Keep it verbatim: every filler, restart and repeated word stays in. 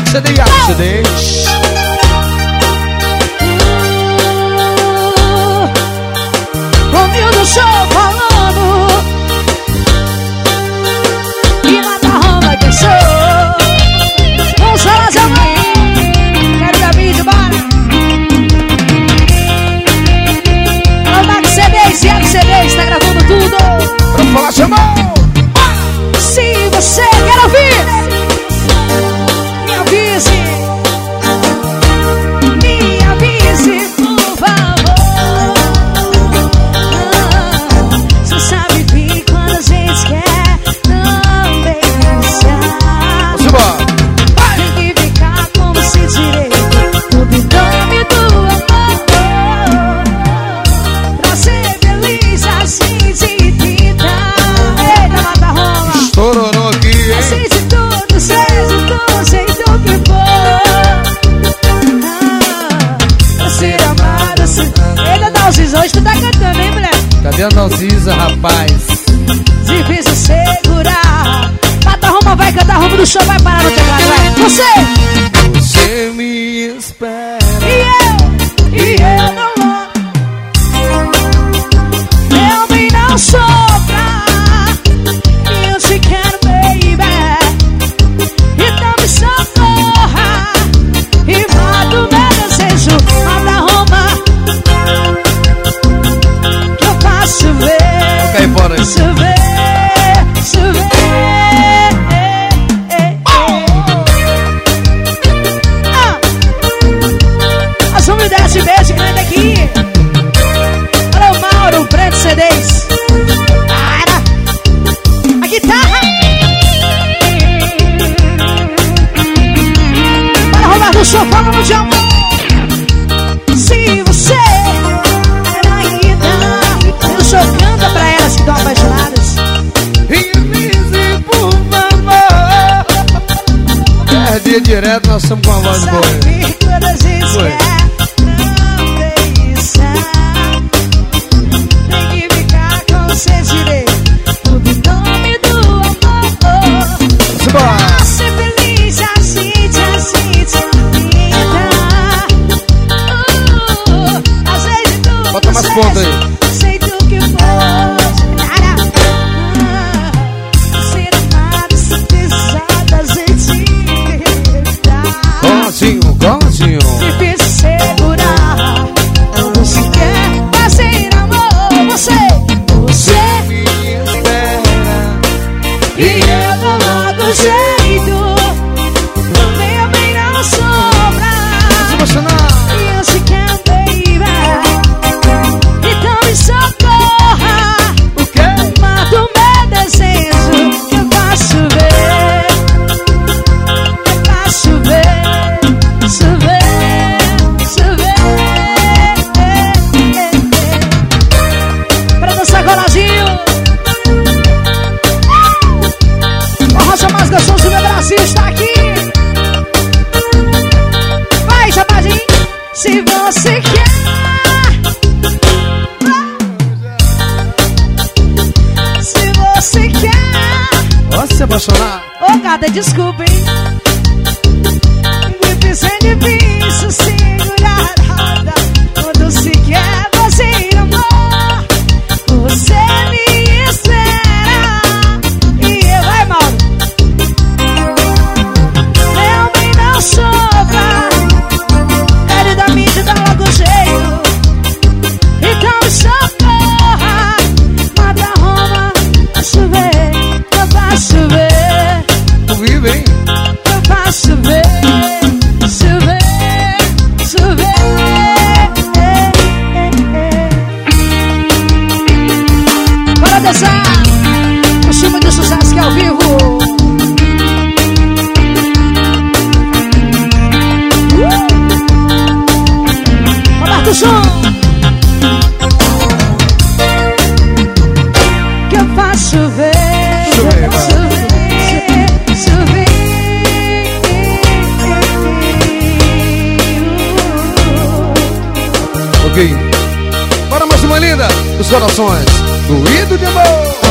C D e A C D. Romildo Show falando. E lá da Roma que sou. Vamos falar de amor. Quero dar vídeo, bora. Alô, Max C Ds, Iago C Ds, tá gravando tudo. Pra falar de amor. Se você quer ouvir, me avise. Me avise, por favor. Você sabe que quando a gente quer não deixar. Vamos embora. Tem que ficar como se direito do nome do amor. Pra ser feliz a gente tenta. Eita, mata rola. Estourou aqui, hein? Aceite tudo, seja do jeito que for. Ah, pra ser amado assim. Eita, Dalcisa, hoje tu tá cantando, hein, mulher? Cadê a Dalcisa, rapaz? Difícil segurar. Mata Roma, vai cantar Roma do show, vai parar no teclado, vai. Você! Você me espera. E eu, e eu não vou. Eu me não sopra. E eu te quero, baby. Então me socorra. E mata o meu desejo. Mata Roma. Que eu faço chover. Cai fora aí. Chover, chover. As umidades beijo grande aqui. Alô, Mauro, Brando C Ds. Para. A guitarra. Para roubar do show, falando de amor. Se você é a guitarra, o show canta pra elas que estão apaixonadas. E avise, por favor. Perdi direto, nós estamos com a voz boa. Sabe quando a gente Foi. quer não deixar. Tem que ficar com seus direitos no nome do amor. Vamos embora. Pra ser feliz, a gente, a gente tenta. Uh, às vezes tudo Bota mais ponta aí. sei do que for. Ah, ser amado, ser pesado, a gente tenta. Gozinho, gozinho. Difícil segurar. Você quer fazer amor. Você, você Me espera. e eu dou logo jeito. Meu bem não sobra. Se emocionar. E eu te quero, baby. Então me socorra. O quê? Mata o meu desejo. Eu faço ver. Eu faço ver. Chover, chover. Pra dançar coladinho. A rocha mais gostosa do Brasil está aqui. Vai, chapadinho. Se você quer. Se você quer. Posso se apaixonar? Ô, gata, desculpa, hein? Difícil, é difícil segurar a roda quando se quer fazer amor. Você me espera. E eu, vai, Mauro. Meu bem não sobra. Ele da mídia dá logo jeito. Então me socorra. Mata Roma. Vai chover. Eu faço chover. Tu vive, hein? Eu faço chover. Chover, chover. Bora dançar. O filme de sucesso que é ao vivo. Uh! Roberto Som. Que eu faço chover. Chover, vai. Chover, chover. Ok. Bora mais uma linda dos corações. Doído de amor.